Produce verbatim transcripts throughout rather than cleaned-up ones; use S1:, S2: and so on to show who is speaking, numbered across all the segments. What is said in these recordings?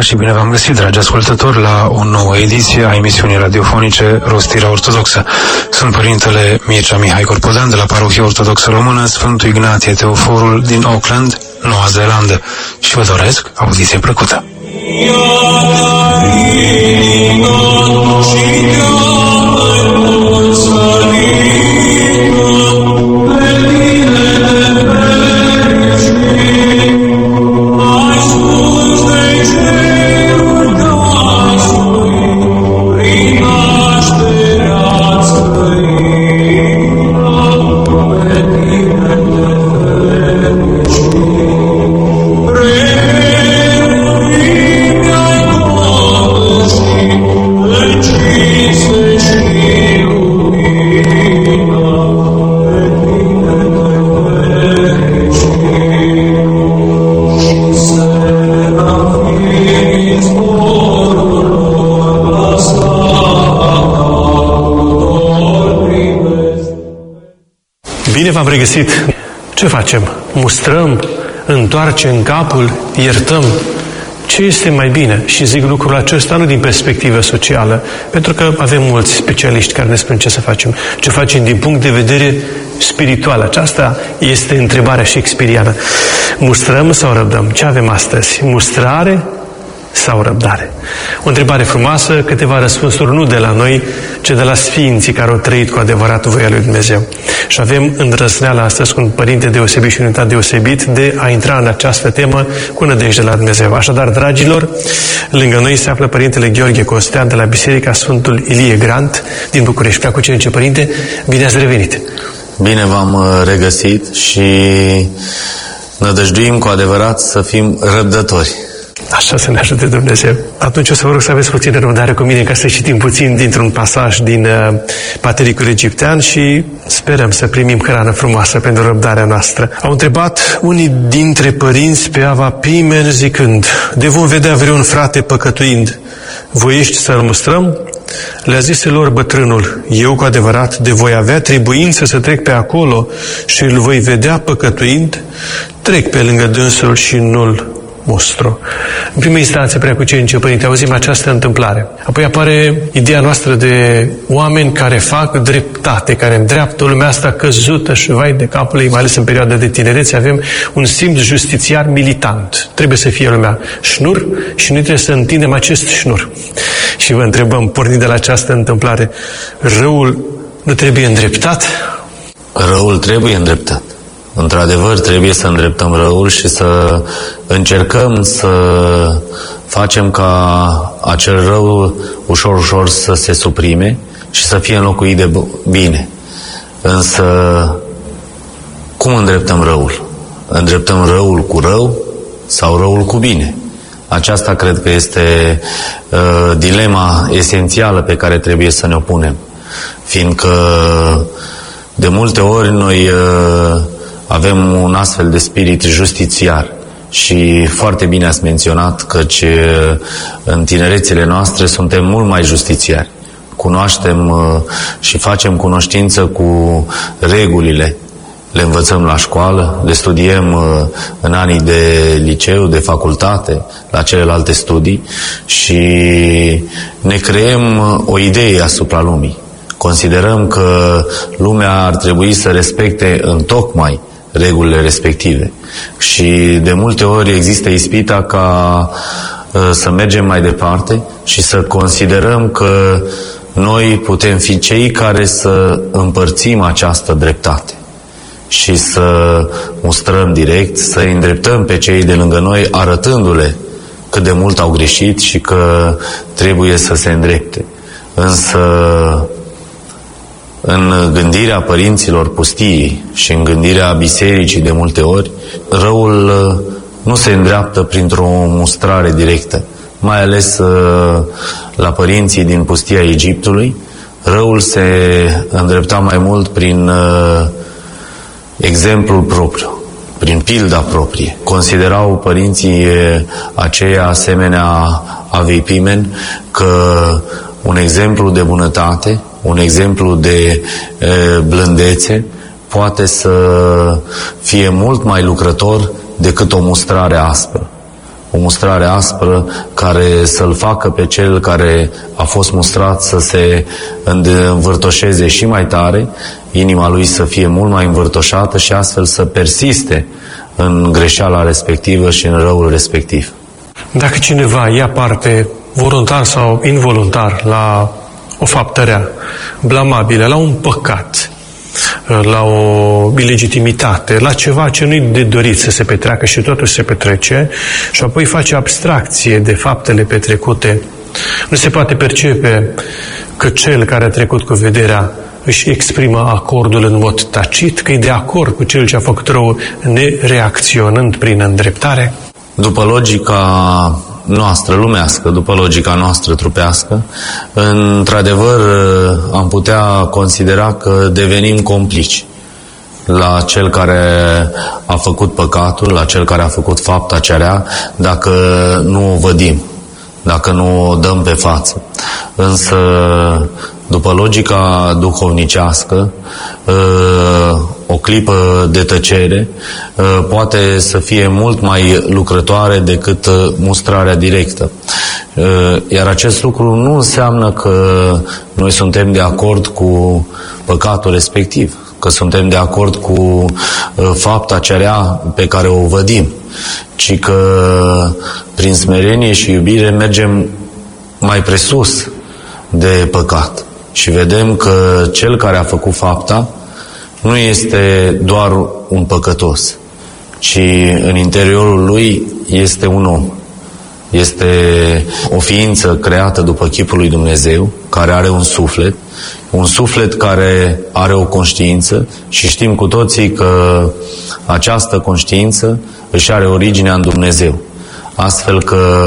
S1: și bine v-am găsit, dragi ascultători, la o nouă ediție a emisiunii radiofonice Rostirea Ortodoxă. Sunt Părintele Mircea Mihai Corpodan de la Parohia Ortodoxă Română Sfântul Ignatie Teoforul din Auckland, Noua Zeelandă, și vă doresc audiție plăcută.
S2: V-am regăsit. Ce facem? Mustrăm? Întoarcem capul? Iertăm? Ce este mai bine? Și zic lucrul acesta nu din perspectivă socială, pentru că avem mulți specialiști care ne spun ce să facem. Ce facem din punct de vedere spiritual? Aceasta este întrebarea shakespeariană. Mustrăm sau răbdăm? Ce avem astăzi? Mustrare sau răbdare? O întrebare frumoasă, câteva răspunsuri nu de la noi, ci de la sfinții care au trăit cu adevărat voia lui Dumnezeu. Și avem îndrăzneala astăzi cu un părinte deosebit și unitate deosebit de a intra în această temă cu nădejde la Dumnezeu. Așadar, dragilor, lângă noi se află Părintele Gheorghe Costean de la Biserica Sfântul Ilie Grant din București. Prea cu ce Părinte, bine ați revenit!
S3: Bine v-am regăsit și nădăjduim cu adevărat să fim răbdători.
S2: Așa să ne ajute Dumnezeu. Atunci o să vă rog să aveți puțină răbdare cu mine ca să citim puțin dintr-un pasaj din uh, Patericul Egiptean și sperăm să primim hrană frumoasă pentru răbdarea noastră. Au întrebat unii dintre părinți pe Ava Pimen zicând: de vom vedea vreun frate păcătuind, voiești să-l mustrăm? Le-a zis lor bătrânul: eu cu adevărat de voi avea trebuință să trec pe acolo și îl voi vedea păcătuind? Trec pe lângă dânsul și nu-l mustru. În prima instanță, Preacucenice Părinte, auzim această întâmplare. Apoi apare ideea noastră de oameni care fac dreptate, care îndreaptă lumea asta căzută și vai de capul ei, mai ales în perioada de tinerețe, avem un simț justițiar militant. Trebuie să fie lumea șnur și noi trebuie să întindem acest șnur. Și vă întrebăm, pornind de la această întâmplare, răul nu trebuie îndreptat?
S3: Răul trebuie îndreptat. Într-adevăr, trebuie să îndreptăm răul și să încercăm să facem ca acel rău ușor, ușor să se suprime și să fie înlocuit de bine. Însă, cum îndreptăm răul? Îndreptăm răul cu rău sau răul cu bine? Aceasta cred că este uh, dilema esențială pe care trebuie să ne opunem. Fiindcă de multe ori noi uh, avem un astfel de spirit justițiar și foarte bine ați menționat căci în tinerețile noastre suntem mult mai justițiari. Cunoaștem și facem cunoștință cu regulile. Le învățăm la școală, le studiem în anii de liceu, de facultate, la celelalte studii și ne creăm o idee asupra lumii. Considerăm că lumea ar trebui să respecte întocmai regulile respective. Și de multe ori există ispita ca uh, să mergem mai departe și să considerăm că noi putem fi cei care să împărțim această dreptate și să mustrăm direct, să îndreptăm pe cei de lângă noi, arătându-le cât de mult au greșit și că trebuie să se îndrepte. Însă în gândirea părinților pustiei și în gândirea bisericii de multe ori, răul nu se îndreaptă printr-o mustrare directă. Mai ales la părinții din pustia Egiptului, răul se îndrepta mai mult prin exemplul propriu, prin pilda proprie. Considerau părinții aceia asemenea Avei Pimen că un exemplu de bunătate, un exemplu de e, blândețe poate să fie mult mai lucrător decât o mustrare aspră. o mustrare aspră care să-l facă pe cel care a fost mustrat să se învârtoșeze și mai tare, inima lui să fie mult mai învârtoșată și astfel să persiste în greșeala respectivă și în răul respectiv.
S2: Dacă cineva ia parte voluntar sau involuntar la o faptă rea, blamabilă, la un păcat, la o ilegitimitate, la ceva ce nu-i de dorit să se petreacă și totuși se petrece, și apoi face abstracție de faptele petrecute, nu se poate percepe că cel care a trecut cu vederea își exprimă acordul în mod tacit, că e de acord cu cel ce a făcut rău, nereacționând prin îndreptare?
S3: După logica noastră lumească, după logica noastră trupească, într-adevăr am putea considera că devenim complici la cel care a făcut păcatul, la cel care a făcut fapta cea rea, dacă nu o vădim, dacă nu o dăm pe față. Însă, după logica duhovnicească, o clipă de tăcere poate să fie mult mai lucrătoare decât mustrarea directă. Iar acest lucru nu înseamnă că noi suntem de acord cu păcatul respectiv, că suntem de acord cu fapta cea rea pe care o vădim, ci că prin smerenie și iubire mergem mai presus de păcat și vedem că cel care a făcut fapta nu este doar un păcătos, ci în interiorul lui este un om. Este o ființă creată după chipul lui Dumnezeu, care are un suflet, un suflet care are o conștiință și știm cu toții că această conștiință își are originea în Dumnezeu. Astfel că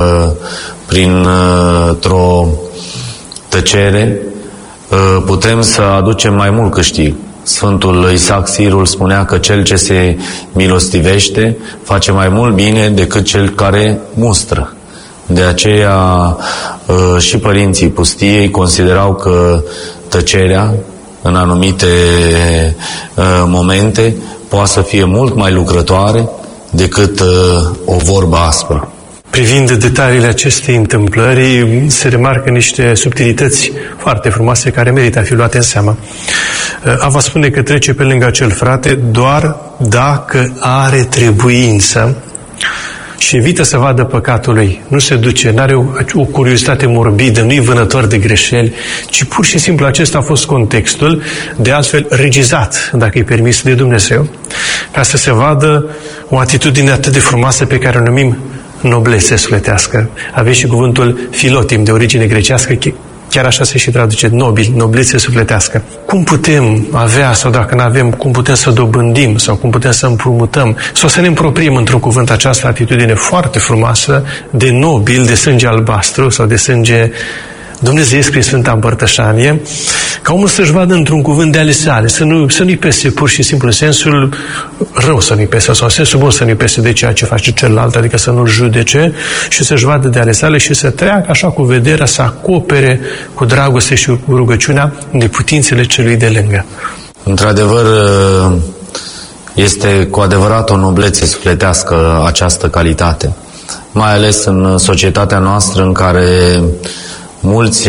S3: printr-o tăcere putem să aducem mai mult câștig. Sfântul Isaac Sirul spunea că cel ce se milostivește face mai mult bine decât cel care mustră. De aceea și părinții pustiei considerau că tăcerea în anumite momente poate să fie mult mai lucrătoare decât o vorbă aspră.
S2: Privind detaliile acestei întâmplări, se remarcă niște subtilități foarte frumoase care merită a fi luate în seamă. Ava spune că trece pe lângă acel frate doar dacă are trebuință și evită să vadă păcatul lui. Nu se duce, nu are o, o curiozitate morbidă, nu e vânător de greșeli, ci pur și simplu acesta a fost contextul, de altfel regizat, dacă îi permis de Dumnezeu, ca să se vadă o atitudine atât de frumoasă pe care o numim noblețe sufletească. Aveți și cuvântul filotim, de origine grecească, chiar așa se și traduce, nobil, noblețe sufletească. Cum putem avea, sau dacă nu avem, cum putem să dobândim, sau cum putem să împrumutăm, sau să ne împropriem într-un cuvânt această atitudine foarte frumoasă de nobil, de sânge albastru, sau de sânge dumnezeiesc prin Sfânta Împărtășanie, ca omul să-și vadă într-un cuvânt de ale sale, să, nu, să nu-i pese pur și simplu în sensul rău să nu-i pese, sau în sensul bun să nu-i pese de ceea ce face celălalt, adică să nu-l judece, și să-și vadă de ale sale și să treacă așa cu vederea, să acopere cu dragoste și cu rugăciunea neputințele celui de lângă.
S3: Într-adevăr, este cu adevărat o noblețe sufletească această calitate, mai ales în societatea noastră în care mulți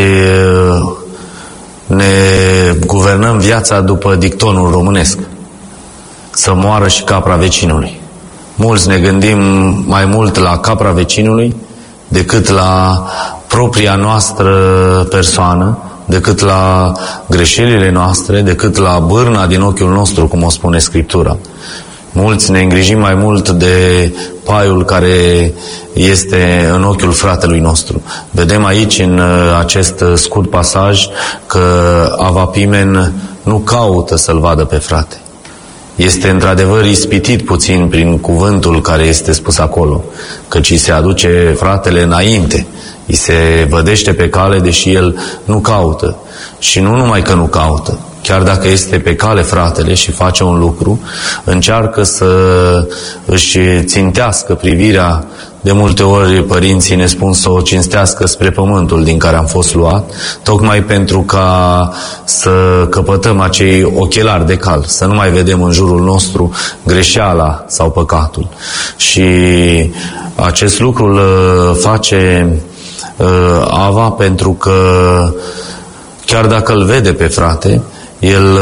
S3: ne guvernăm viața după dictonul românesc, să moară și capra vecinului. Mulți ne gândim mai mult la capra vecinului decât la propria noastră persoană, decât la greșelile noastre, decât la bârna din ochiul nostru, cum o spune Scriptura. Mulți ne îngrijim mai mult de paiul care este în ochiul fratelui nostru. Vedem aici, în acest scurt pasaj, că Ava Pimen nu caută să-l vadă pe frate. Este într-adevăr ispitit puțin prin cuvântul care este spus acolo, căci îi se aduce fratele înainte, îi se vădește pe cale, deși el nu caută. Și nu numai că nu caută, chiar dacă este pe cale fratele și face un lucru, încearcă să își țintească privirea De multe ori părinții ne spun să o cinstească spre pământul din care am fost luat, tocmai pentru ca să căpătăm acei ochelari de cal, să nu mai vedem în jurul nostru greșeala sau păcatul. Și acest lucru îl face Ava pentru că chiar dacă îl vede pe frate, el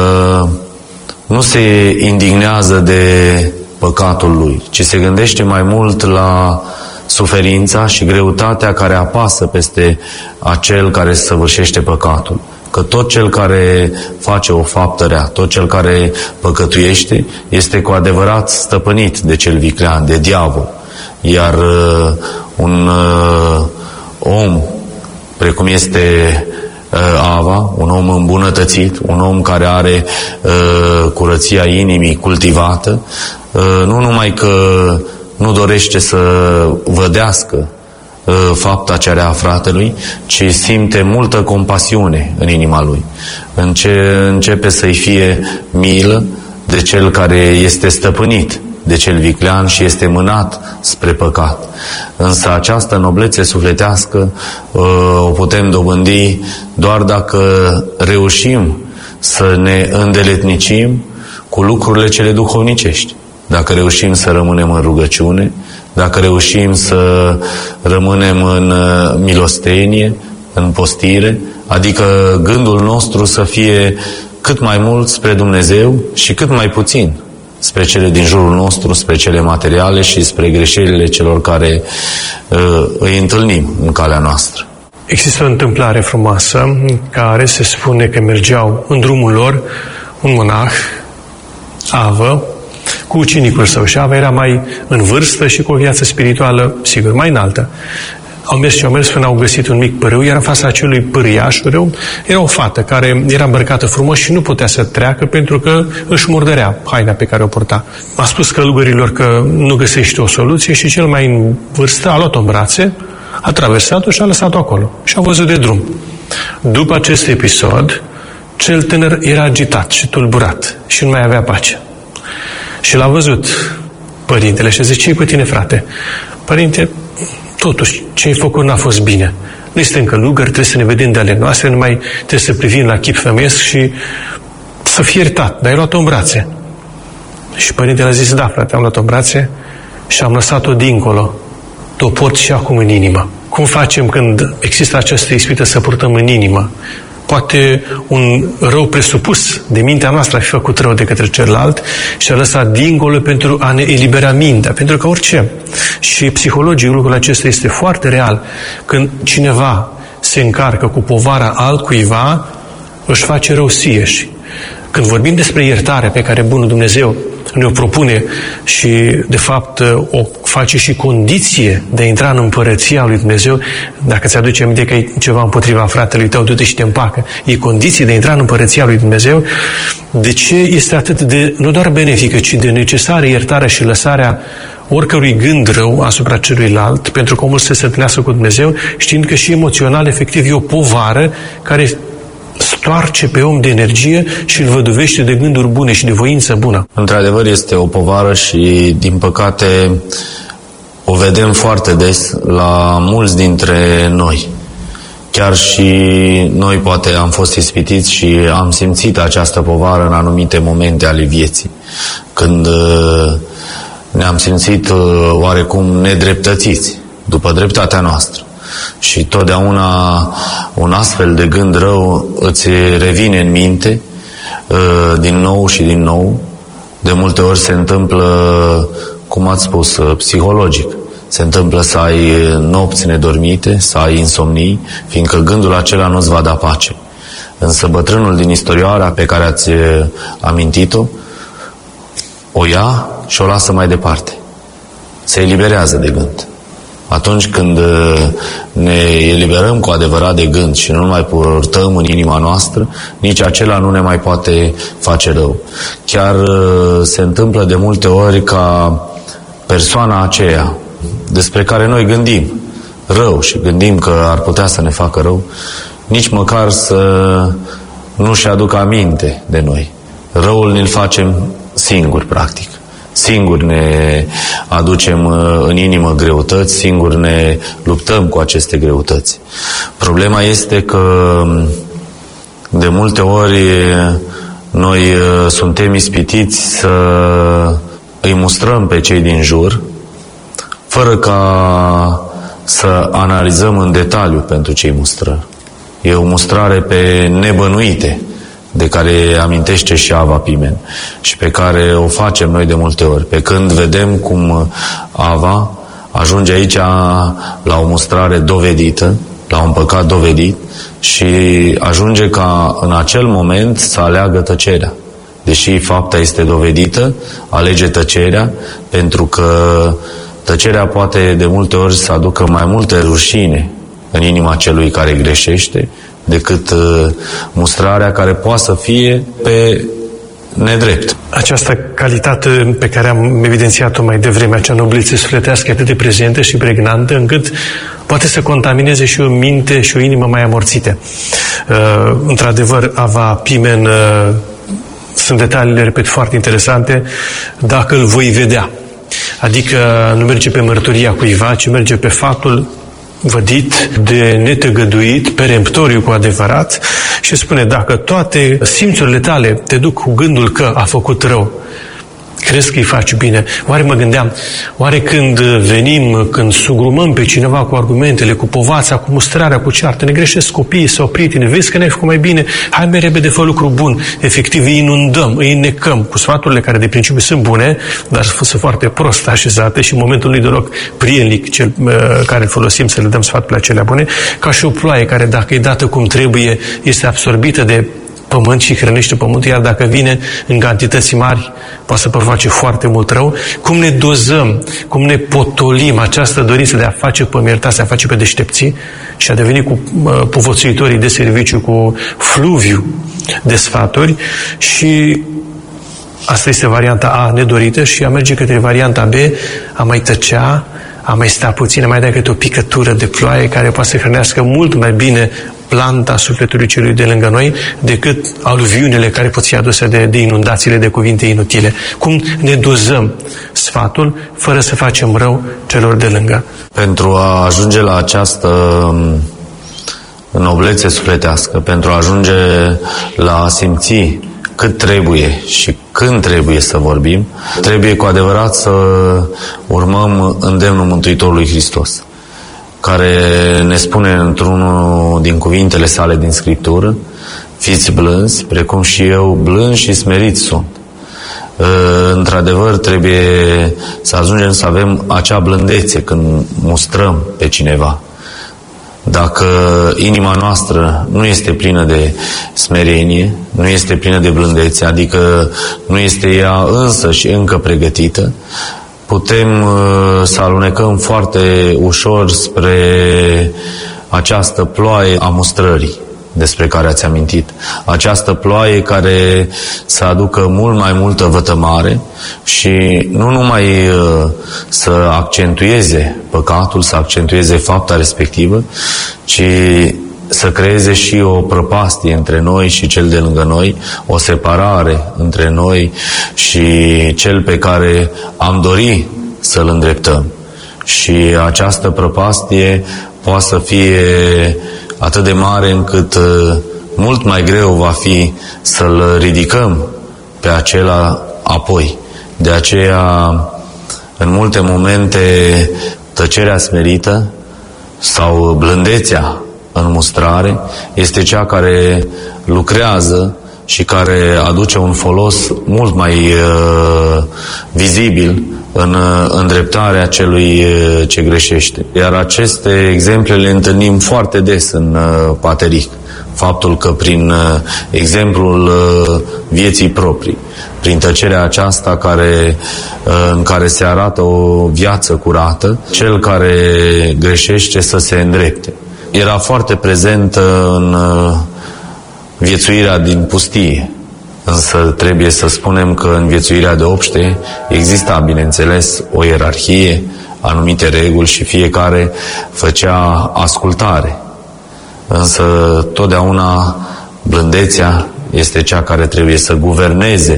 S3: nu se indignează de păcatul lui, ci se gândește mai mult la suferința și greutatea care apasă peste acel care săvârșește păcatul. Că tot cel care face o faptă rea, tot cel care păcătuiește, este cu adevărat stăpânit de cel viclean, de diavol. Iar uh, un uh, om, precum este uh, Ava, un om îmbunătățit, un om care are uh, curăția inimii cultivată, uh, nu numai că nu dorește să vădească uh, fapta cea rea a fratelui, ci simte multă compasiune în inima lui. Înce începe să-i fie milă de cel care este stăpânit de cel viclean și este mânat spre păcat. Însă această noblețe sufletească uh, o putem dobândi doar dacă reușim să ne îndeletnicim cu lucrurile cele duhovnicești. Dacă reușim să rămânem în rugăciune, dacă reușim să rămânem în milostenie, în postire, adică gândul nostru să fie cât mai mult spre Dumnezeu și cât mai puțin spre cele din jurul nostru, spre cele materiale și spre greșelile celor care uh, îi întâlnim în calea noastră.
S2: Există o întâmplare frumoasă în care se spune că mergeau în drumul lor un monah, Avă, cu ucenicul său, și Ava era mai în vârstă și cu o viață spirituală, sigur, mai înaltă. Au mers și au mers până au găsit un mic pârâu, iar în fața acelui pârâiaș râu era o fată care era îmbrăcată frumos și nu putea să treacă pentru că își murdărea haina pe care o purta. A spus călugărilor că nu găsește o soluție și cel mai în vârstă a luat-o în brațe, a traversat-o și a lăsat-o acolo și a văzut de drum. După acest episod, cel tânăr era agitat și tulburat și nu mai avea pace. Și l-a văzut părintele și a zis: ce-i cu tine, frate? Părinte, totuși, ce-ai făcut n-a fost bine. Noi suntem călugări, trebuie să ne vedem de ale noastre, numai trebuie să privim la chip femeiesc și să fie iertat. Dar ai luat-o în brațe. Și părintele a zis: da, frate, am luat-o în brațe și am lăsat-o dincolo. O port și acum în inimă. Cum facem când există această ispită să purtăm în inimă? Poate un rău presupus de mintea noastră a fi făcut rău de către celălalt și a lăsat dincolo pentru a ne elibera mintea. Pentru că orice. Și psihologic lucrul acesta este foarte real. Când cineva se încarcă cu povara altcuiva, își face rău sieși. Când vorbim despre iertarea pe care Bunul Dumnezeu ne-o propune și, de fapt, o face și condiție de a intra în împărăția lui Dumnezeu, dacă ți-aduce aminte că e ceva împotriva fratelui tău, du-te și te împacă, e condiție de a intra în împărăția lui Dumnezeu, de ce este atât de, nu doar benefică, ci de necesară iertarea și lăsarea oricărui gând rău asupra celuilalt, pentru că omul să se întâlnească cu Dumnezeu, știind că și emoțional, efectiv, e o povară care stoarce pe om de energie și îl văduvește de gânduri bune și de voință bună.
S3: Într-adevăr este o povară și, din păcate, o vedem foarte des la mulți dintre noi. Chiar și noi poate am fost ispitiți și am simțit această povară în anumite momente ale vieții, când ne-am simțit oarecum nedreptățiți după dreptatea noastră. Și totdeauna un astfel de gând rău îți revine în minte din nou și din nou. De multe ori se întâmplă, cum ați spus, psihologic. Se întâmplă să ai nopți nedormite, să ai insomnii, fiindcă gândul acela nu-ți va da pace. Însă bătrânul din istorioara pe care ați amintit-o, o ia și o lasă mai departe. Se eliberează de gând. Atunci când ne eliberăm cu adevărat de gând și nu mai purtăm în inima noastră, nici acela nu ne mai poate face rău. Chiar se întâmplă de multe ori ca persoana aceea despre care noi gândim rău și gândim că ar putea să ne facă rău, nici măcar să nu-și aducă aminte de noi. Răul ne-l facem singuri, practic. Singuri ne aducem în inimă greutăți, singuri ne luptăm cu aceste greutăți. Problema este că de multe ori noi suntem ispitiți să îi mustrăm pe cei din jur, fără ca să analizăm în detaliu pentru cei mustrări. E o mustrare pe nebănuite, de care amintește și Ava Pimen și pe care o facem noi de multe ori. Pe când vedem cum Ava ajunge aici la o mustrare dovedită, la un păcat dovedit și ajunge ca în acel moment să aleagă tăcerea. Deși fapta este dovedită, alege tăcerea, pentru că tăcerea poate de multe ori să aducă mai multe rușine în inima celui care greșește decât uh, mustrarea care poate să fie pe nedrept.
S2: Această calitate pe care am evidențiat-o mai devreme, acea noblețe sufletească, e atât de prezentă și pregnantă, încât poate să contamineze și o minte și o inimă mai amorțite. Uh, într-adevăr, Ava Pimen, uh, sunt detaliile, repet, foarte interesante, dacă îl voi vedea. Adică nu merge pe mărturia cuiva, ci merge pe faptul vădit, de netăgăduit, peremptoriu cu adevărat și spune, dacă toate simțurile tale te duc cu gândul că a făcut rău, crezi că îi faci bine? Oare mă gândeam, oare când venim, când sugrumăm pe cineva cu argumentele, cu povața, cu mustrarea, cu ceartă, ne greșesc copiii sau prietenii, vezi că ne-ai făcut mai bine, hai mai repede, fă lucru bun. Efectiv îi inundăm, îi necăm cu sfaturile care de principiu sunt bune, dar sunt foarte prost așezate și în momentul nu-i deloc prielnic cel uh, care îl folosim să le dăm sfaturile acelea bune, ca și o ploaie care, dacă e dată cum trebuie, este absorbită de pământ și hrănește pământul, iar dacă vine în cantități mari, poate să provoace foarte mult rău. Cum ne dozăm, cum ne potolim această dorință de a face pe iertați, de a face pe deștepții și a deveni cu uh, povățuitorii de serviciu, cu fluviu de sfaturi și asta este varianta A nedorită și a merge către varianta B, a mai tăcea, a mai sta puțin, a mai da câte o picătură de ploaie care poate să hrănească mult mai bine planta sufletului celui de lângă noi decât aluviunile care pot fi aduse de, de inundațiile de cuvinte inutile. Cum ne dozăm sfatul fără să facem rău celor de lângă?
S3: Pentru a ajunge la această noblețe sufletească, pentru a ajunge la a simți cât trebuie și când trebuie să vorbim, trebuie cu adevărat să urmăm îndemnul Mântuitorului Hristos, care ne spune într-unul din cuvintele sale din Scriptură, fiți blânzi, precum și eu blânzi și smeriți sunt. Într-adevăr, trebuie să ajungem să avem acea blândețe când mustrăm pe cineva. Dacă inima noastră nu este plină de smerenie, nu este plină de blândețe, adică nu este ea însă și încă pregătită, putem uh, să alunecăm foarte ușor spre această ploaie a mustrării despre care ați amintit. Această ploaie care să aducă mult mai multă vătămare și nu numai uh, să accentueze păcatul, să accentueze fapta respectivă, ci să creeze și o prăpastie între noi și cel de lângă noi, o separare între noi și cel pe care am dori să-l îndreptăm. Și această prăpastie poate să fie atât de mare încât mult mai greu va fi să-l ridicăm pe acela apoi. De aceea, în multe momente, tăcerea smerită sau blândețea în mustrare este cea care lucrează și care aduce un folos mult mai uh, vizibil în uh, îndreptarea celui uh, ce greșește. Iar aceste exemple le întâlnim foarte des în uh, Pateric. Faptul că prin uh, exemplul uh, vieții proprii, prin tăcerea aceasta care, uh, în care se arată o viață curată, cel care greșește să se îndrepte. Era foarte prezentă în uh, viețuirea din pustie. Însă trebuie să spunem că în viețuirea de obște exista, bineînțeles, o ierarhie, anumite reguli și fiecare făcea ascultare. Însă totdeauna blândețea este cea care trebuie să guverneze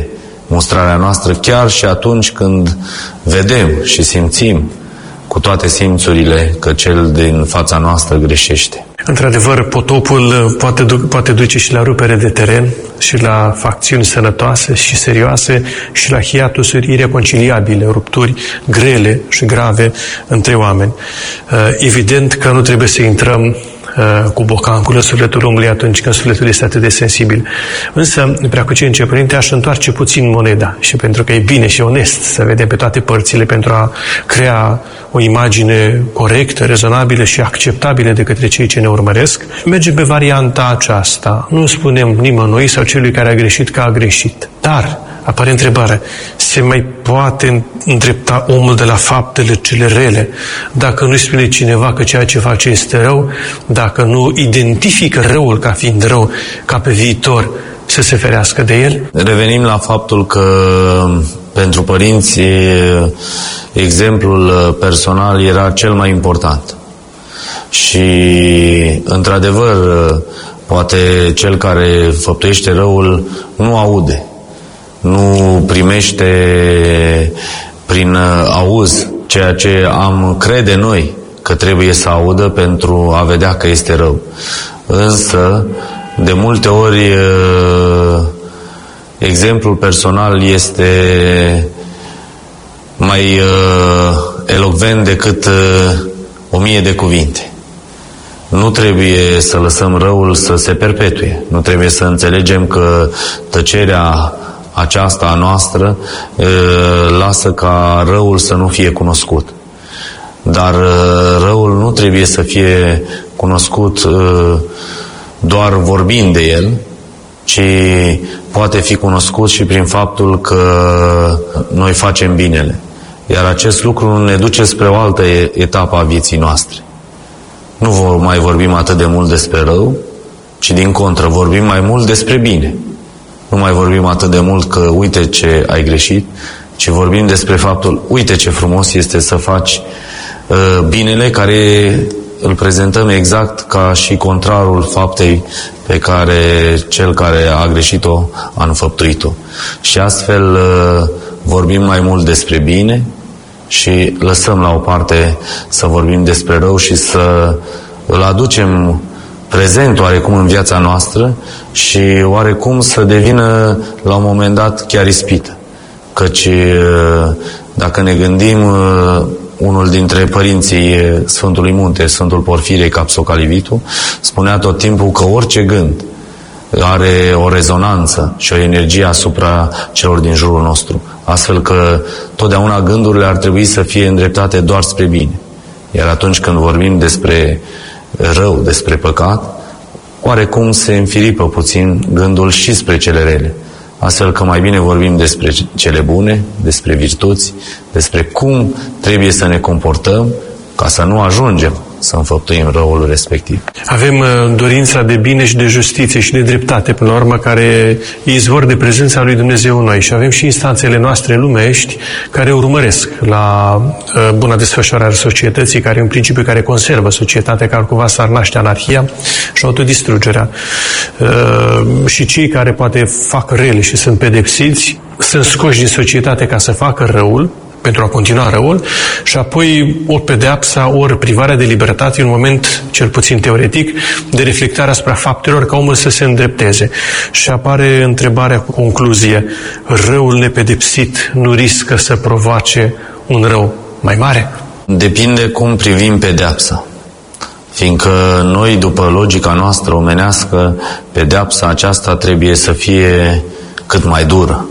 S3: mustrarea noastră chiar și atunci când vedem și simțim cu toate simțurile că cel din fața noastră greșește.
S2: Într-adevăr, potopul poate, du- poate duce și la rupere de teren, și la facțiuni sănătoase și serioase, și la hiatusuri ireconciliabile, rupturi grele și grave între oameni. Evident că nu trebuie să intrăm cu bocancul în sufletul omului atunci când sufletul este atât de sensibil. Însă, Preacucenice Părinte, aș întoarce puțin moneda, și pentru că e bine și onest să vedem pe toate părțile pentru a crea o imagine corectă, rezonabilă și acceptabilă de către cei ce ne urmăresc, mergem pe varianta aceasta. Nu spunem nimănui sau celui care a greșit că a greșit. Dar apare întrebarea, se mai poate îndrepta omul de la faptele cele rele dacă nu-i spune cineva că ceea ce face este rău, dacă nu identifică răul ca fiind rău, ca pe viitor să se ferească de el?
S3: Revenim la faptul că pentru părinți exemplul personal era cel mai important. Și într-adevăr, poate cel care făptuiește răul nu aude, nu primește prin auz ceea ce am crede noi că trebuie să audă pentru a vedea că este rău. Însă, de multe ori, exemplul personal este mai elocvent decât o mie de cuvinte. Nu trebuie să lăsăm răul să se perpetue. Nu trebuie să înțelegem că tăcerea aceasta a noastră e, lasă ca răul să nu fie cunoscut. Dar răul nu trebuie să fie cunoscut e, doar vorbind de el, ci poate fi cunoscut și prin faptul că noi facem binele. Iar acest lucru ne duce spre o altă etapă a vieții noastre. Nu mai vorbim atât de mult despre rău, ci din contră vorbim mai mult despre bine. Nu mai vorbim atât de mult că uite ce ai greșit, ci vorbim despre faptul, uite ce frumos este să faci uh, binele, care îl prezentăm exact ca și contrarul faptei pe care cel care a greșit-o a înfăptuit-o. Și astfel uh, vorbim mai mult despre bine și lăsăm la o parte să vorbim despre rău și să îl aducem prezent oarecum în viața noastră și oarecum să devină la un moment dat chiar ispită. Căci dacă ne gândim, unul dintre părinții Sfântului Munte, Sfântul Porfirie Capsocalivitu, spunea tot timpul că orice gând are o rezonanță și o energie asupra celor din jurul nostru. Astfel că totdeauna gândurile ar trebui să fie îndreptate doar spre bine. Iar atunci când vorbim despre rău, despre păcat, oarecum se înfiripă puțin gândul și spre cele rele. Astfel că mai bine vorbim despre cele bune, despre virtuți, despre cum trebuie să ne comportăm ca să nu ajungem să înfăptuim răul respectiv.
S2: Avem uh, dorința de bine și de justiție și de dreptate, până la urmă, care e izvor de prezența lui Dumnezeu în noi. Și avem și instanțele noastre lumești care urmăresc la uh, buna desfășurare a societății, care e un principiu care conservă societatea, care cumva s-ar naște anarhia și autodistrugerea. Uh, și cei care poate fac rele și sunt pedepsiți sunt scoși din societate ca să facă răul, pentru a continua răul, și apoi ori pedeapsa, ori privarea de libertate, în un moment, cel puțin teoretic, de reflectare asupra faptelor ca omul să se îndrepteze. Și apare întrebarea cu concluzie, răul nepedepsit nu riscă să provoace un rău mai mare?
S3: Depinde cum privim pedeapsa. Fiindcă noi, după logica noastră omenească, pedeapsa aceasta trebuie să fie cât mai dură.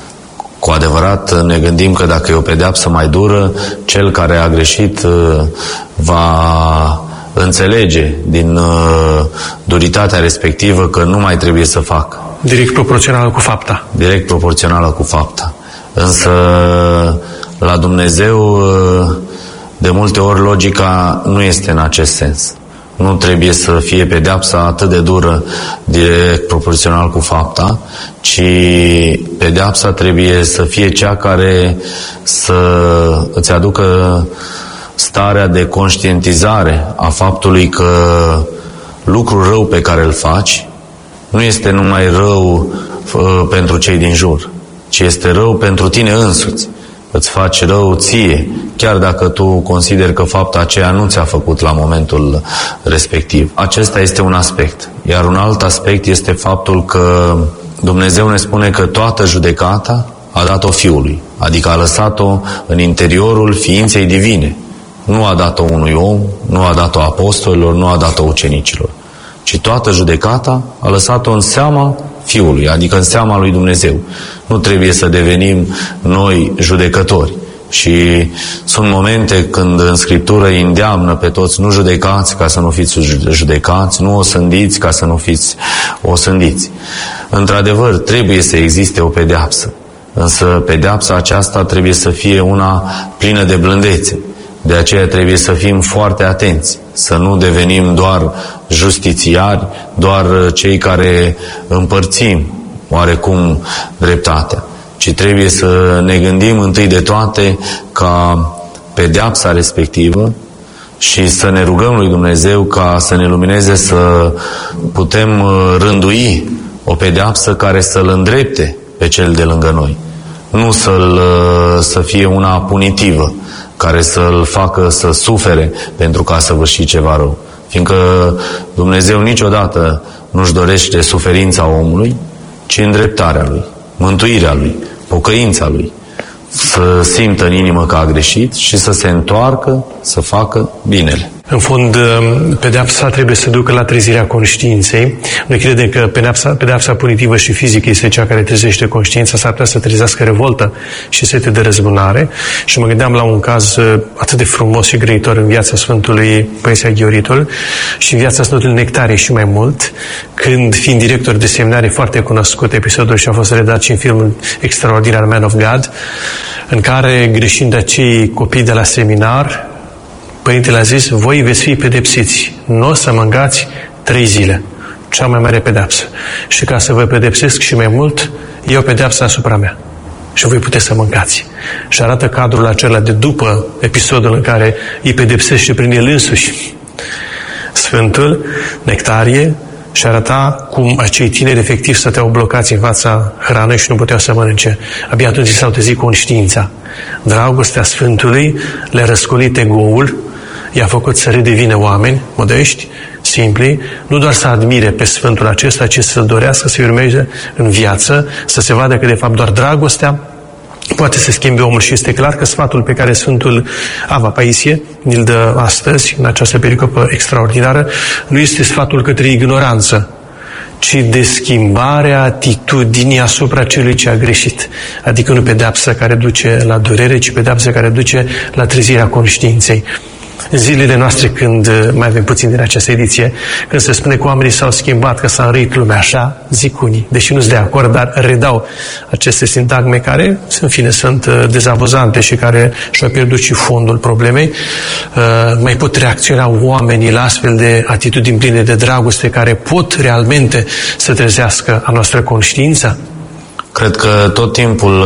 S3: Cu adevărat ne gândim că dacă e o pedeapsă mai dură, cel care a greșit va înțelege din duritatea respectivă că nu mai trebuie să facă.
S2: Direct proporțională cu fapta.
S3: Direct proporțională cu fapta. Însă la Dumnezeu de multe ori logica nu este în acest sens. Nu trebuie să fie pedeapsa atât de dură direct proporțional cu fapta, ci pedeapsa trebuie să fie cea care să îți aducă starea de conștientizare a faptului că lucrul rău pe care îl faci nu este numai rău uh, pentru cei din jur, ci este rău pentru tine însuți. Îți faci rău ție, chiar dacă tu consideri că fapta aceea nu ți-a făcut la momentul respectiv. Acesta este un aspect. Iar un alt aspect este faptul că Dumnezeu ne spune că toată judecata a dat-o Fiului, adică a lăsat-o în interiorul ființei divine. Nu a dat-o unui om, nu a dat-o apostolilor, nu a dat-o ucenicilor, ci toată judecata a lăsat-o în seama Fiului, adică în seama lui Dumnezeu. Nu trebuie să devenim noi judecători. Și sunt momente când în Scriptură îi îndeamnă pe toți: nu judecați ca să nu fiți judecați, nu osândiți ca să nu fiți osândiți. Într-adevăr, trebuie să existe o pedeapsă, însă pedeapsa aceasta trebuie să fie una plină de blândețe. De aceea trebuie să fim foarte atenți, să nu devenim doar justițiari, doar cei care împărțim oarecum dreptatea, ci trebuie să ne gândim întâi de toate ca pedeapsa respectivă și să ne rugăm lui Dumnezeu ca să ne lumineze să putem rândui o pedeapsă care să-l îndrepte pe cel de lângă noi, nu să-l, să fie una punitivă, care să-l facă să sufere pentru că a săvârșit ceva rău. Fiindcă Dumnezeu niciodată nu-și dorește suferința omului, ci îndreptarea lui, mântuirea lui, pocăința lui, să simtă în inimă că a greșit și să se întoarcă să facă binele.
S2: În fond, pedeapsa trebuie să ducă la trezirea conștiinței. Noi credem că pedeapsa, pedeapsa punitivă și fizică este cea care trezește conștiința, s-ar putea să trezească revoltă și sete de răzbunare. Și mă gândeam la un caz atât de frumos și grăitor în viața Sfântului Paisie Gheoritul și în viața Sfântului Nectarie și mai mult, când, fiind director de seminare foarte cunoscut, episodul și a fost redat și în filmul extraordinar Man of God, în care, greșind acei copii de la seminar, Părintele a zis: voi veți fi pedepsiți, nu o să mâncați trei zile, cea mai mare pedeapsă. Și ca să vă pedepsesc și mai mult, iau pedeapsa asupra mea și voi puteți să mâncați. Și arată cadrul acela de după episodul în care îi pedepsește prin el însuși Sfântul Nectarie și arăta cum acei tineri efectiv stăteau blocați în fața hranei și nu puteau să mănânce. Abia atunci s-au trezit conștiința. Dragostea Sfântului le-a răscolit egoul, i-a făcut să redevină oameni modești, simpli, nu doar să admire pe Sfântul acesta, ci să dorească să-i urmeze în viață, să se vadă că de fapt doar dragostea poate să schimbe omul. Și este clar că sfatul pe care Sfântul Ava Paisie îl dă astăzi, în această pericopă extraordinară, nu este sfatul către ignoranță, ci de schimbarea atitudinii asupra celui ce a greșit. Adică nu pedeapsă care duce la durere, ci pedeapsă care duce la trezirea conștiinței. În zilele noastre, când mai avem puțin din această ediție, când se spune că oamenii s-au schimbat, că s-a înrăit lumea, așa zic unii, deși nu-s de acord, dar redau aceste sintagme care, în fine, sunt dezavozante și care și-au pierdut și fondul problemei. Mai pot reacționa oamenii la astfel de atitudini pline de dragoste care pot realmente să trezească a noastră conștiință?
S3: Cred că tot timpul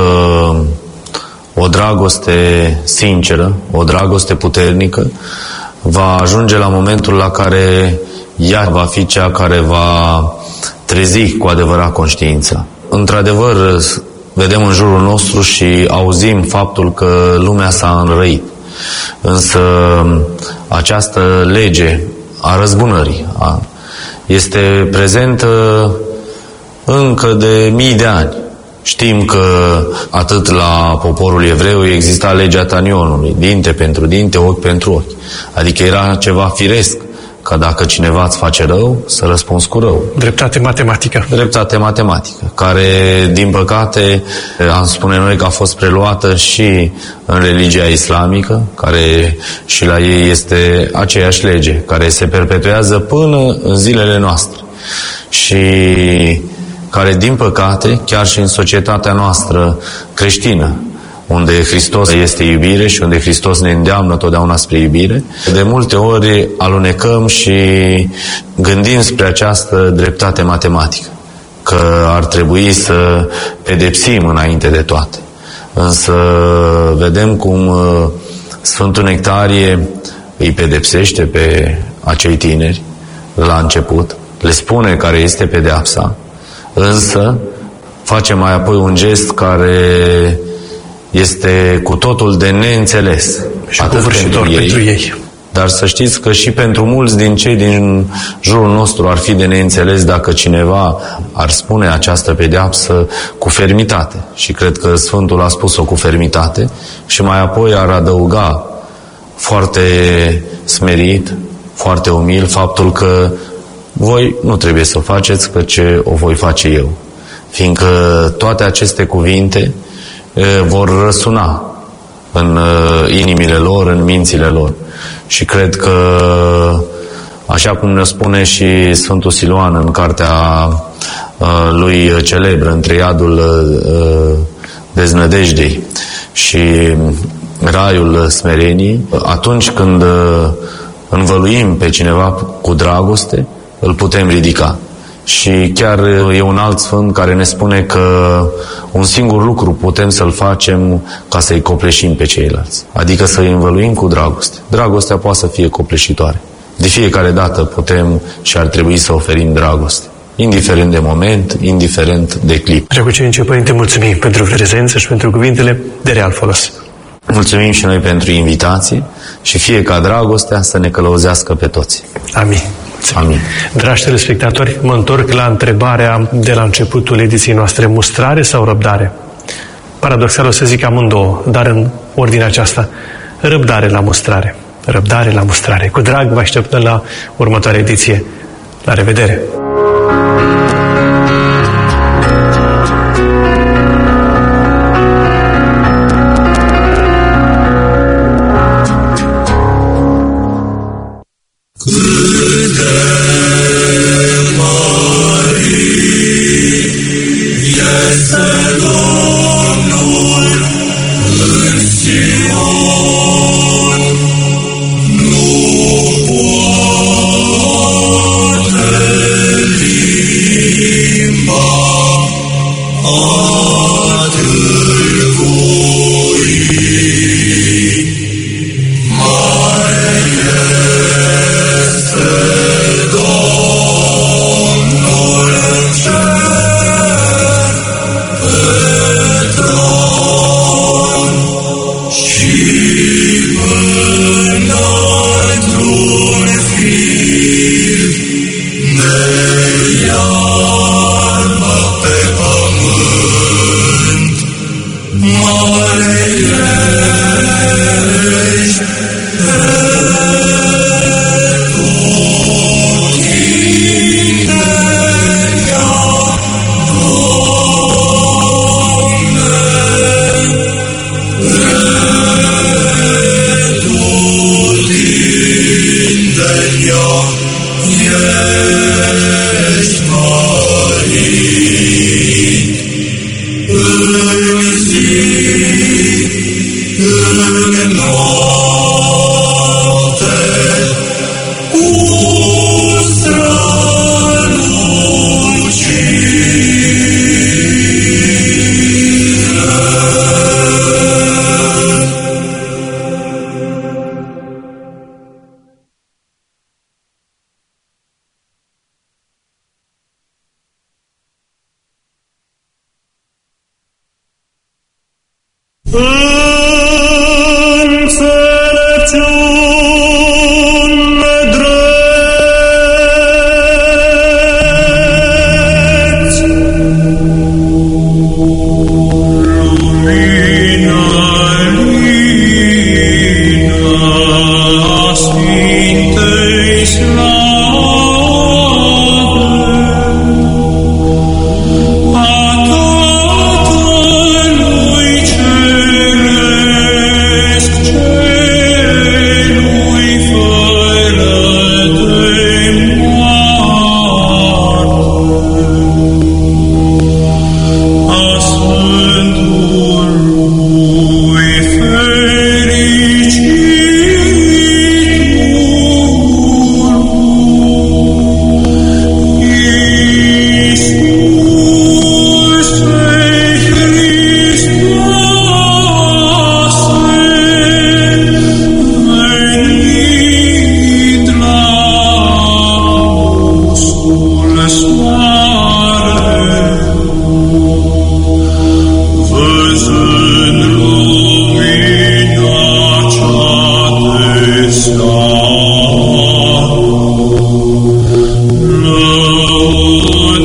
S3: o dragoste sinceră, o dragoste puternică, va ajunge la momentul la care ea va fi cea care va trezi cu adevărat conștiința. Într-adevăr, vedem în jurul nostru și auzim faptul că lumea s-a înrăit. Însă această lege a răzbunării este prezentă încă de mii de ani. Știm că atât la poporul evreu exista legea tanionului, dinte pentru dinte, ochi pentru ochi. Adică era ceva firesc, ca dacă cineva îți face rău, să răspunzi cu rău.
S2: Dreptate matematică.
S3: Dreptate matematică, care, din păcate, am spune noi că a fost preluată și în religia islamică, care și la ei este aceeași lege, care se perpetuează până în zilele noastre. Și care, din păcate, chiar și în societatea noastră creștină, unde Hristos este iubire și unde Hristos ne îndeamnă totdeauna spre iubire, de multe ori alunecăm și gândim spre această dreptate matematică, că ar trebui să pedepsim înainte de toate. Însă vedem cum Sfântul Nectarie îi pedepsește pe acei tineri la început, le spune care este pedeapsa, însă face mai apoi un gest care este cu totul de neînțeles.
S2: Și covârșitor pentru, pentru ei.
S3: Dar să știți că și pentru mulți din cei din jurul nostru ar fi de neînțeles dacă cineva ar spune această pedeapsă cu fermitate. Și cred că Sfântul a spus-o cu fermitate și mai apoi ar adăuga foarte smerit, foarte umil, faptul că voi nu trebuie să o faceți, că ce o voi face eu. Fiindcă toate aceste cuvinte e, vor răsuna în uh, inimile lor, în mințile lor. Și cred că, așa cum ne spune și Sfântul Siluan în cartea uh, lui celebră, Între iadul uh, deznădejdei și raiul smereniei, atunci când uh, învăluim pe cineva cu dragoste, îl putem ridica. Și chiar e un alt sfânt care ne spune că un singur lucru putem să-l facem ca să-i copleșim pe ceilalți. Adică să-i învăluim cu dragoste. Dragostea poate să fie copleșitoare. De fiecare dată putem și ar trebui să oferim dragoste. Indiferent de moment, indiferent de clip.
S2: Preacucenice Părinte, mulțumim pentru prezență și pentru cuvintele de real folos.
S3: Mulțumim și noi pentru invitație și fie ca dragostea să ne călăuzească pe toți.
S2: Amin.
S3: Amin.
S2: Dragi telespectatori, mă întorc la întrebarea de la începutul ediției noastre: mustrare sau răbdare? Paradoxal o să zic amândouă, dar în ordinea aceasta: răbdare la mustrare. Răbdare la mustrare. Cu drag vă așteptăm la următoarea ediție. La revedere!
S4: Lui cer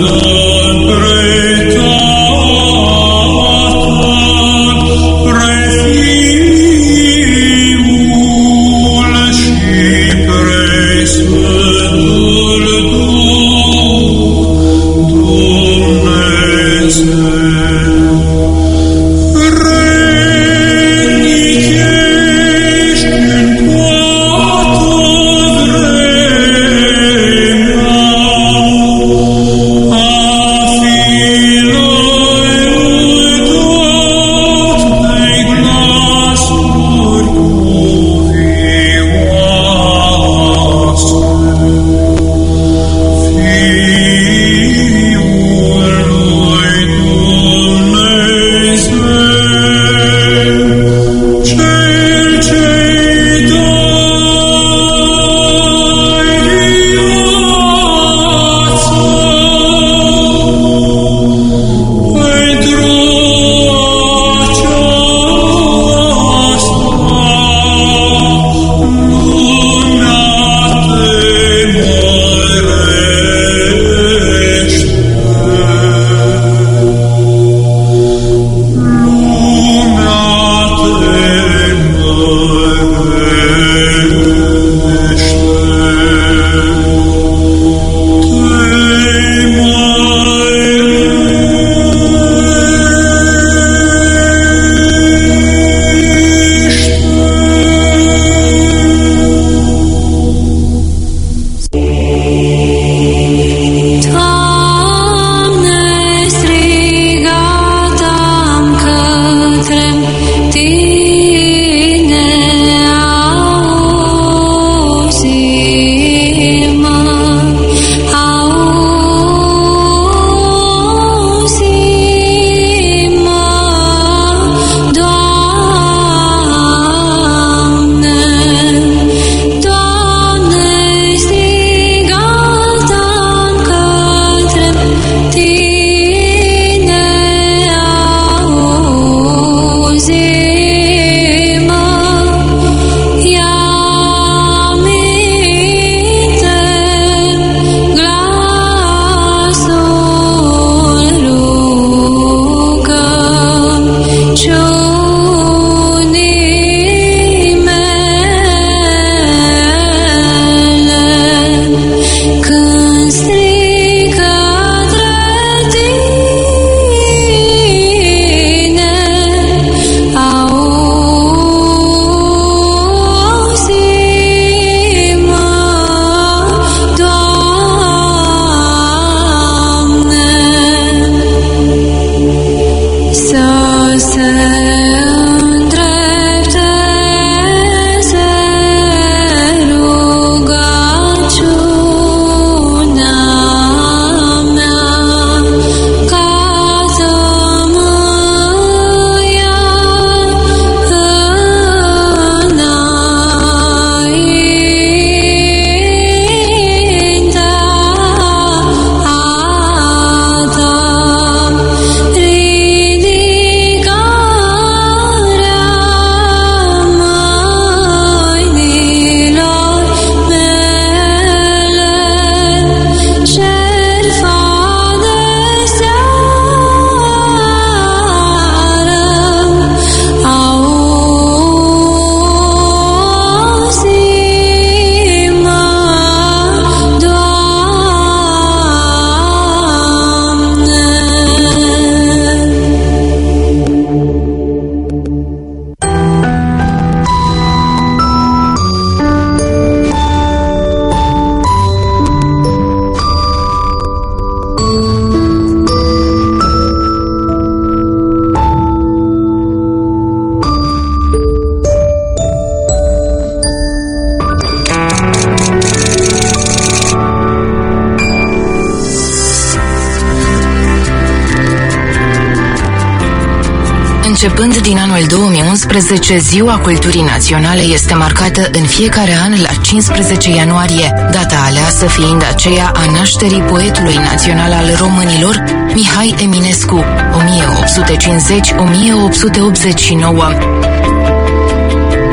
S4: Începând din anul două mii unsprezece, Ziua Culturii Naționale este marcată în fiecare an la cincisprezece ianuarie, data aleasă fiind aceea a nașterii poetului național al românilor, Mihai Eminescu, o mie opt sute cincizeci - o mie opt sute optzeci și nouă.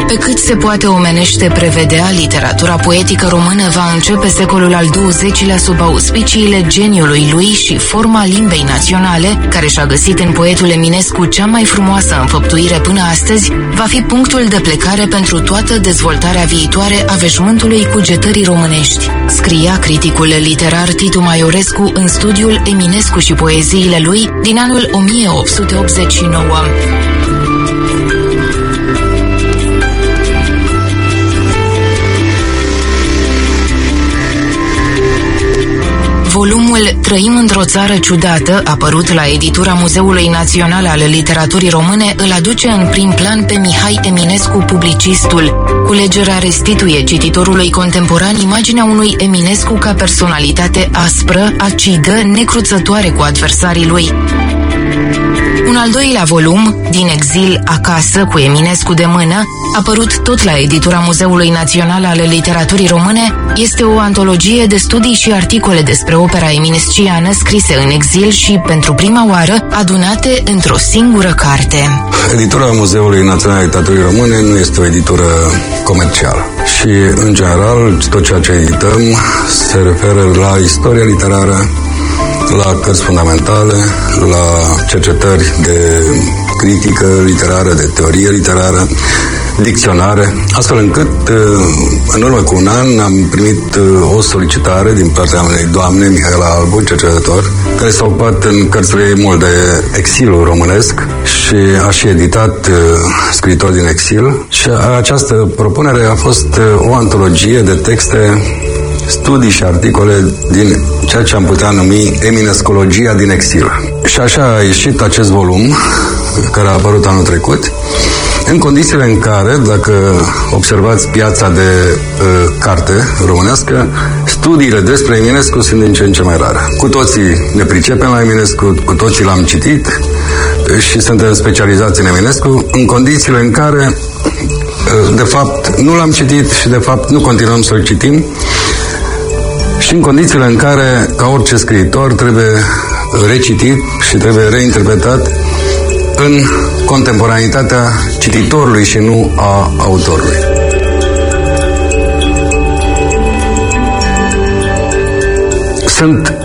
S4: Pe cât se poate omenește prevedea, literatura poetică română va începe secolul al douăzecilea sub auspiciile geniului lui și forma limbei naționale, care și-a găsit în poetul Eminescu cea mai frumoasă înfăptuire până astăzi, va fi punctul de plecare pentru toată dezvoltarea viitoare a veșmântului cugetării românești. Scria criticul literar Titu Maiorescu în studiul Eminescu și poeziile lui din anul o mie opt sute optzeci și nouă. Volumul Trăim într-o țară ciudată, apărut la editura Muzeului Național al Literaturii Române, îl aduce în prim plan pe Mihai Eminescu, publicistul. Culegerea restituie cititorului contemporan imaginea unui Eminescu ca personalitate aspră, acidă, necruțătoare cu adversarii lui. Un al doilea volum, Din exil acasă, cu Eminescu de mână, apărut tot la editura Muzeului Național al Literaturii Române, este o antologie de studii și articole despre opera eminesciană scrise în exil și, pentru prima oară, adunate într-o singură carte.
S5: Editura Muzeului Național al Literaturii Române nu este o editură comercială și, în general, tot ceea ce edităm se referă la istoria literară, la cărți fundamentale, la cercetări de critică literară, de teorie literară, dicționare, astfel încât în urmă cu un an am primit o solicitare din partea unei doamne, Mihaela Albu, cercetător, care s-a ocupat în cărțile ei mult de exilul românesc și a și editat scriitori din exil. Și această propunere a fost o antologie de texte, studii și articole din ceea ce am putea numi Eminescologia din exil. Și așa a ieșit acest volum, care a apărut anul trecut, în condițiile în care, dacă observați piața de uh, carte românească, studiile despre Eminescu sunt din ce în ce mai rare. Cu toții ne pricepem la Eminescu, cu toții l-am citit și suntem specializați în Eminescu, în condițiile în care, uh, de fapt, nu l-am citit și, de fapt, nu continuăm să-l citim, și în condițiile în care, ca orice scriitor, trebuie recitit și trebuie reinterpretat în contemporanitatea cititorului și nu a autorului. Sunt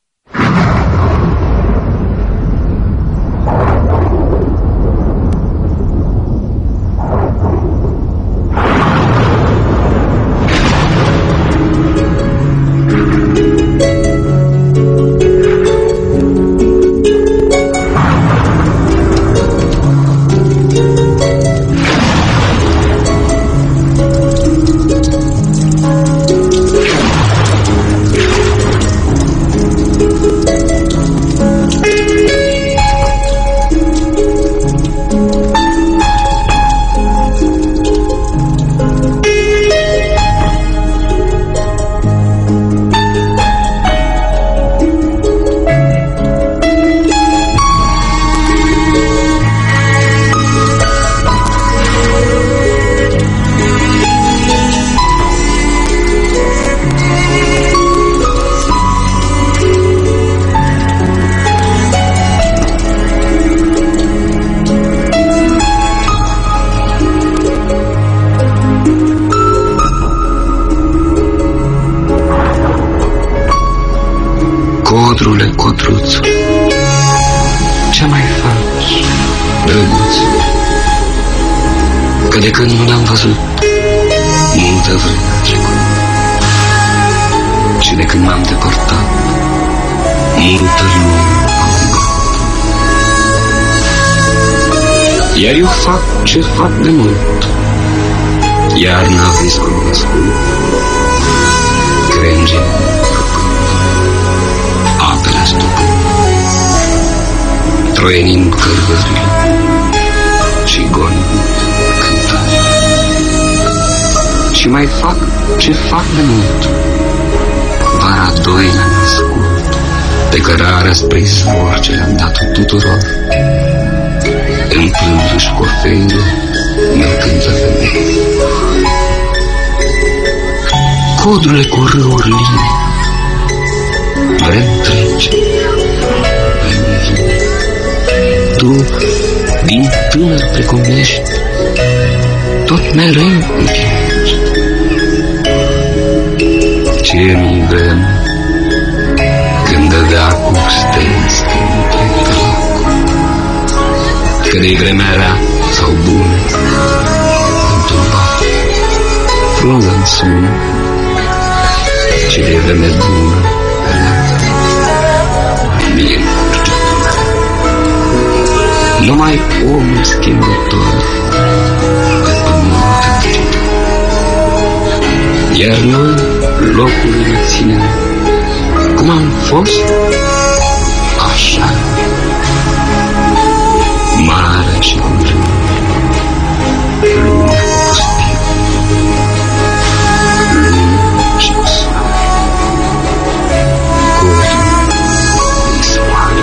S5: Codrule, codruț, ce mai faci, drăguț? Că de când nu l-am văzut, multă vreme a trecut. Și de când m-am depărtat, multă lume a umblat. Iar eu fac ce fac de mult, iarna viscunoscul, crenge, apele stupând, troienind cărvările și gonind cântare. Și mai fac ce fac de mult, vara doi l-am născut, pe cărarea spre izvor ce le-am dat-o tuturor, împlându-și cu ofere, mărcând la femei. Codrule cu râuri line, vrem trece, vrem vine. Tu, din tânăr precum ești, tot
S6: mereu încheiat. Ce mi vrem când dădea cu stens între dracu, că de-i vremea rea sau bună, într-un bat, frunză-n sună, ce de vreme bună, mie numai omul schimbător de pământ învecitor. Iar noi locul ne ținem cum am fost, așa, mare și curând, lume pustiu, lume și cu soare, codul din soare.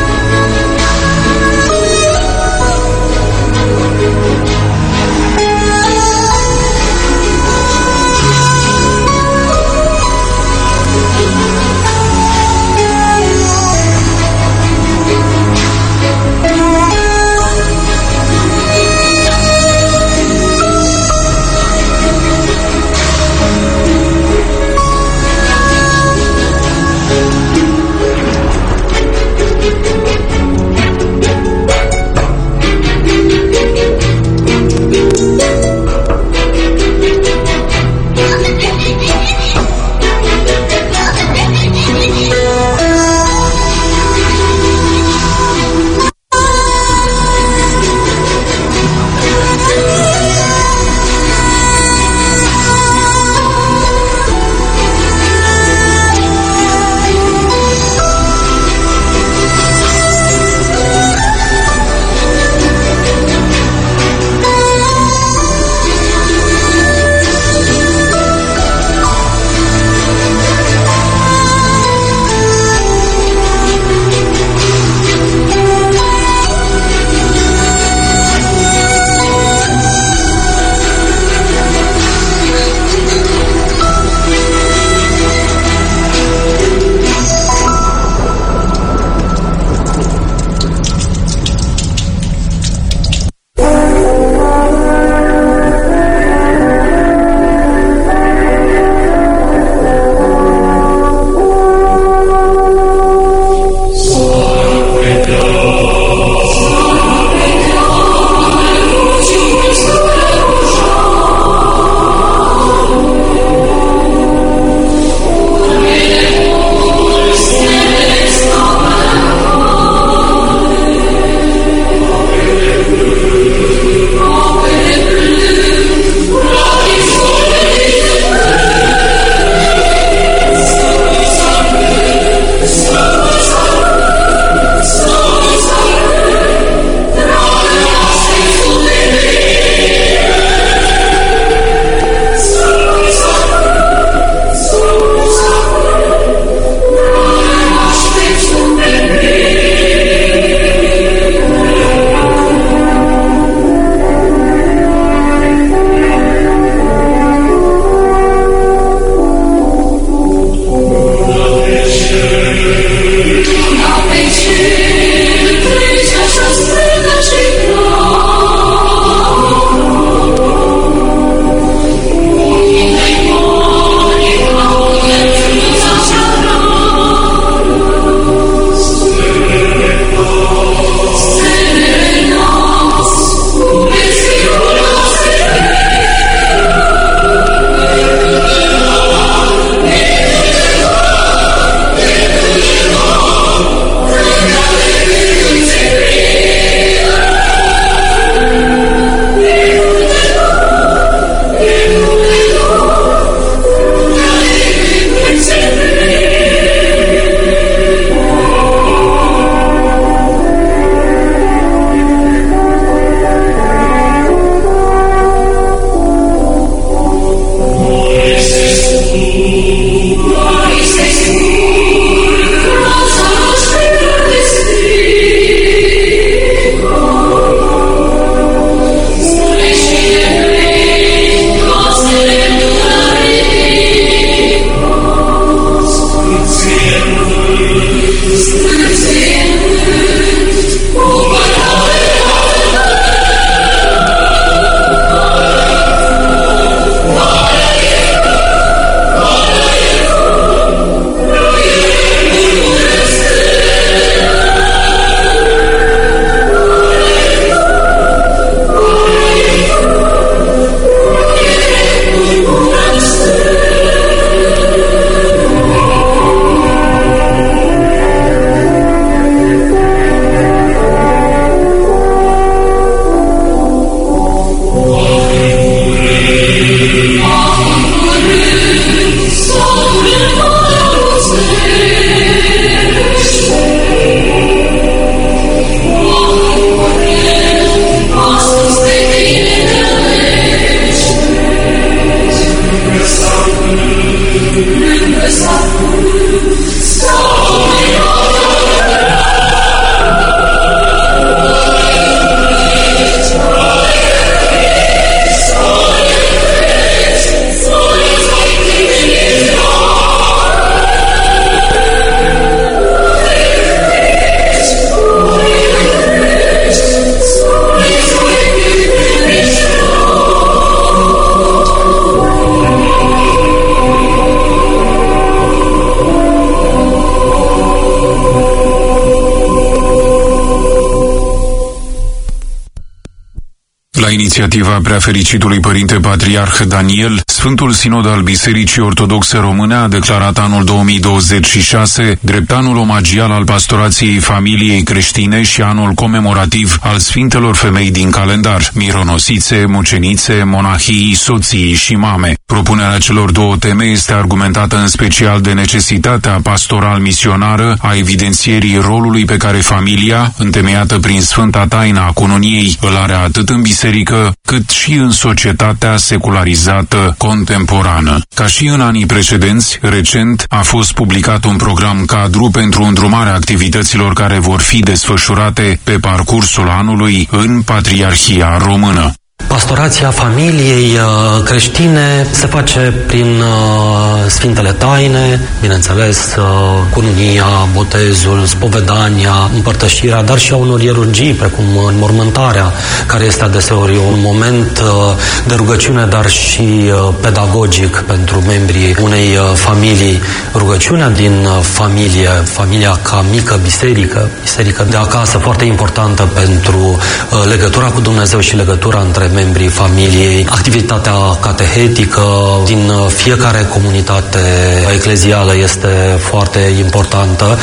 S1: La inițiativa preafericitului Părinte Patriarh Daniel, Sfântul Sinod al Bisericii Ortodoxe Române a declarat anul două mii douăzeci și șase drept anul omagial al pastorației familiei creștine și anul comemorativ al Sfintelor Femei din calendar, mironosițe, mucenițe, monahii, soții și mame. Propunerea celor două teme este argumentată în special de necesitatea pastoral-misionară a evidențierii rolului pe care familia, întemeiată prin Sfânta Taina a Cununiei, îl are atât în biserică, cât și în societatea secularizată contemporană. Ca și în anii precedenți, recent a fost publicat un program cadru pentru îndrumarea activităților care vor fi desfășurate pe parcursul anului în Patriarhia Română.
S7: Pastorația familiei creștine se face prin Sfintele Taine, bineînțeles, cununia, botezul, spovedania, împărtășirea, dar și a unor ierurgii, precum înmormântarea, care este adeseori un moment de rugăciune, dar și pedagogic pentru membrii unei familii. Rugăciunea din familie, familia ca mică biserică, biserică de acasă, foarte importantă pentru legătura cu Dumnezeu și legătura între membrii familiei, activitatea catehetică din fiecare comunitate eclezială este foarte importantă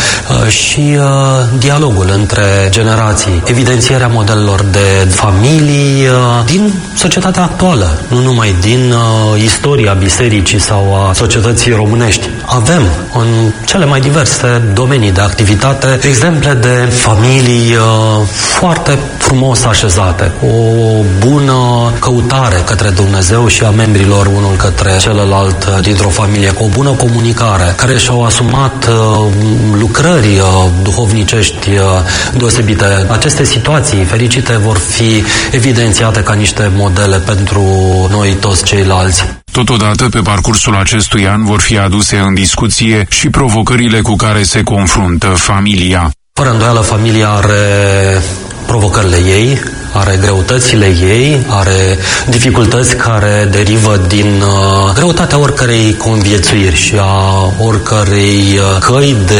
S7: și dialogul între generații, evidențierea modelelor de familii din societatea actuală, nu numai din istoria bisericii sau a societății românești. Avem în cele mai diverse domenii de activitate exemple de familii foarte frumos așezate, cu o bună căutare către Dumnezeu și a membrilor unul către celălalt dintr-o familie, cu o bună comunicare, care și-au asumat uh, lucrări uh, duhovnicești uh, deosebite. Aceste situații fericite vor fi evidențiate ca niște modele pentru noi toți ceilalți.
S1: Totodată, pe parcursul acestui an vor fi aduse în discuție și provocările cu care se confruntă familia.
S7: Fără îndoială, familia are provocările ei, are greutățile ei, are dificultăți care derivă din uh, greutatea oricărei conviețuiri și a oricărei uh, căi de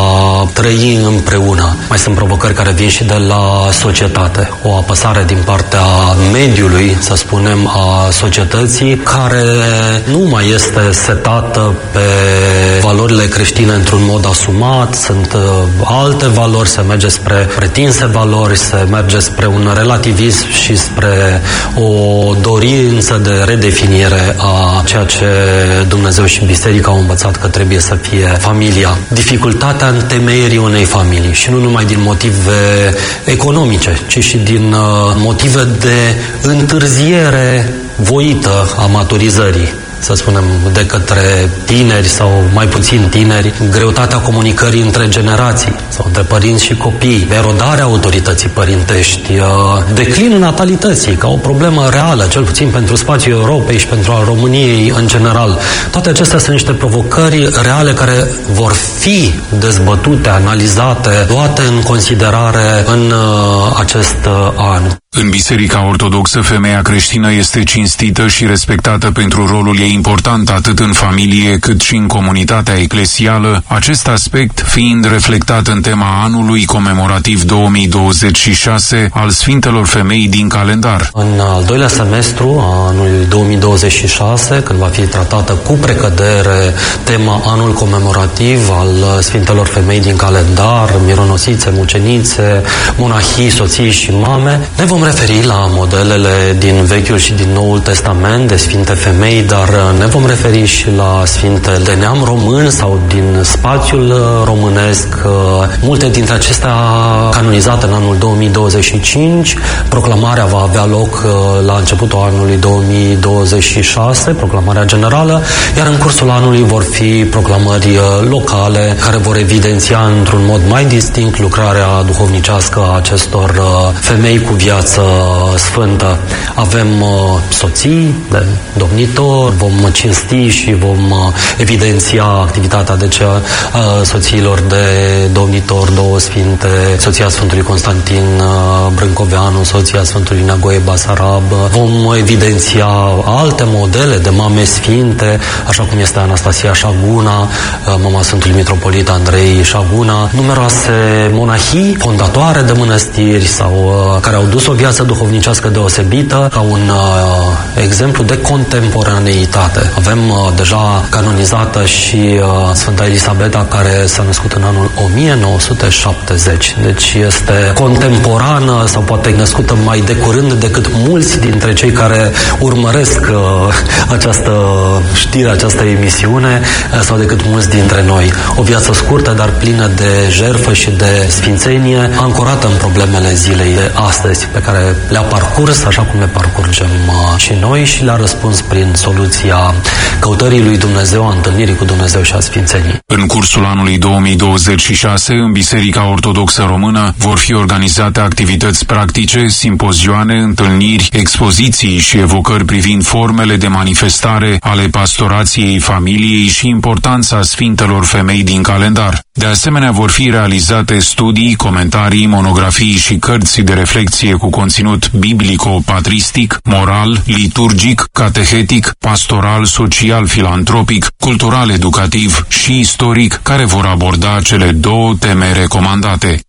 S7: a trăi împreună. Mai sunt provocări care vin și de la societate, o apăsare din partea mediului, să spunem, a societății, care nu mai este setată pe valorile creștine într-un mod asumat, sunt uh, alte valori, se merge spre pretinse valori, se merge spre un relativism și spre o dorință de redefinire a ceea ce Dumnezeu și Biserica au învățat că trebuie să fie familia. Dificultatea întemeierii unei familii și nu numai din motive economice, ci și din motive de întârziere voită a maturizării, să spunem, de către tineri sau mai puțin tineri, greutatea comunicării între generații sau între părinți și copii, erodarea autorității părintești, declinul natalității ca o problemă reală, cel puțin pentru spațiul Europei și pentru al României în general. Toate acestea sunt niște provocări reale care vor fi dezbătute, analizate, luate în considerare în acest an.
S1: În Biserica Ortodoxă, femeia creștină este cinstită și respectată pentru rolul ei important atât în familie cât și în comunitatea eclesială, acest aspect fiind reflectat în tema anului comemorativ două mii douăzeci și șase al Sfintelor Femei din calendar.
S7: În al doilea semestru a anului două mii douăzeci și șase, când va fi tratată cu precădere tema anul comemorativ al Sfintelor Femei din calendar, mironosițe, mucenițe, monahii, soții și mame, ne vom referi la modelele din Vechiul și din Noul Testament de Sfinte Femei, dar ne vom referi și la Sfinte de neam român sau din spațiul românesc. Multe dintre acestea canonizate în anul două mii douăzeci și cinci. Proclamarea va avea loc la începutul anului două mii douăzeci și șase, proclamarea generală, iar în cursul anului vor fi proclamări locale care vor evidenția într-un mod mai distinct lucrarea duhovnicească a acestor femei cu viață sfântă. Avem uh, soții de domnitor, vom cinsti și vom uh, evidenția activitatea de cea uh, soțiilor de domnitor, două sfinte, soția Sfântului Constantin uh, Brâncoveanu, soția Sfântului Neagoe Basarab. Vom evidenția alte modele de mame sfinte, așa cum este Anastasia Șaguna, uh, mama Sfântului Mitropolit Andrei Șaguna, numeroase monahii, fondatoare de mănăstiri sau uh, care au dus o viață duhovnicească deosebită, ca un uh, exemplu de contemporaneitate. Avem uh, deja canonizată și uh, Sfânta Elisabeta, care s-a născut în anul o mie nouă sute șaptezeci. Deci este contemporană sau poate născută mai de curând decât mulți dintre cei care urmăresc uh, această știre, această emisiune uh, sau decât mulți dintre noi. O viață scurtă, dar plină de jertfă și de sfințenie, ancorată în problemele zilei de astăzi, pe care le-a parcurs, așa cum le parcurgem uh, și noi, și le-a răspuns prin soluția căutării lui Dumnezeu, a întâlnirii cu Dumnezeu și a sfințenii.
S8: În cursul anului două mii douăzeci și șase, în Biserica Ortodoxă Română, vor fi organizate activități practice, simpozioane, întâlniri, expoziții și evocări privind formele de manifestare ale pastorației familiei și importanța Sfintelor Femei din calendar. De asemenea, vor fi realizate studii, comentarii, monografii și cărți de reflexie cu conținut biblico-patristic, moral, liturgic, catehetic, pastoral, social, filantropic, cultural, educativ și istoric, care vor aborda cele două teme recomandate: